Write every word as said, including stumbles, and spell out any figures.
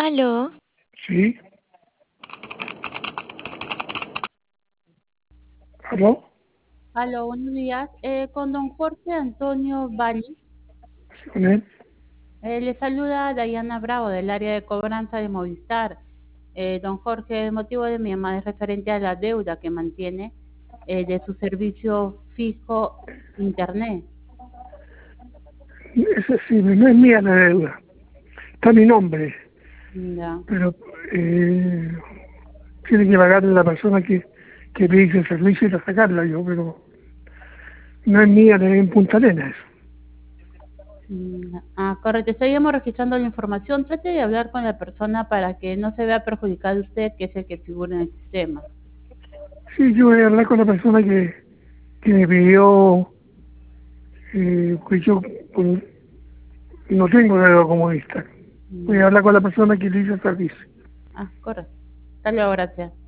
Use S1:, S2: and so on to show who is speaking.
S1: Aló,
S2: Sí. ¿Aló?
S3: Aló, buenos días. Eh, con don Jorge Antonio Bali,
S2: Sí, con él.
S3: eh, le saluda Dayana Bravo del área de cobranza de Movistar. Eh, don Jorge, el motivo de mi llamada es referente a la deuda que mantiene eh, de su servicio fijo Internet.
S2: Ese sí, no es mía la deuda. Está mi nombre,
S3: Ya.
S2: pero eh, tiene que pagarle la persona que, que me hizo el servicio y la sacarla yo, pero no es mía de en Punta Arenas eso.
S3: Mm, Ah, correcto. Estaríamos registrando la información. Trate de hablar con la persona para que no se vea perjudicado usted, que es el que figura en el sistema.
S2: Sí, yo voy a hablar con la persona que, que me pidió, eh, pues yo pues, no tengo deuda comunista. Voy
S3: Mm,
S2: a hablar con la persona que le hizo el servicio.
S3: Ah, correcto. Hasta luego, gracias.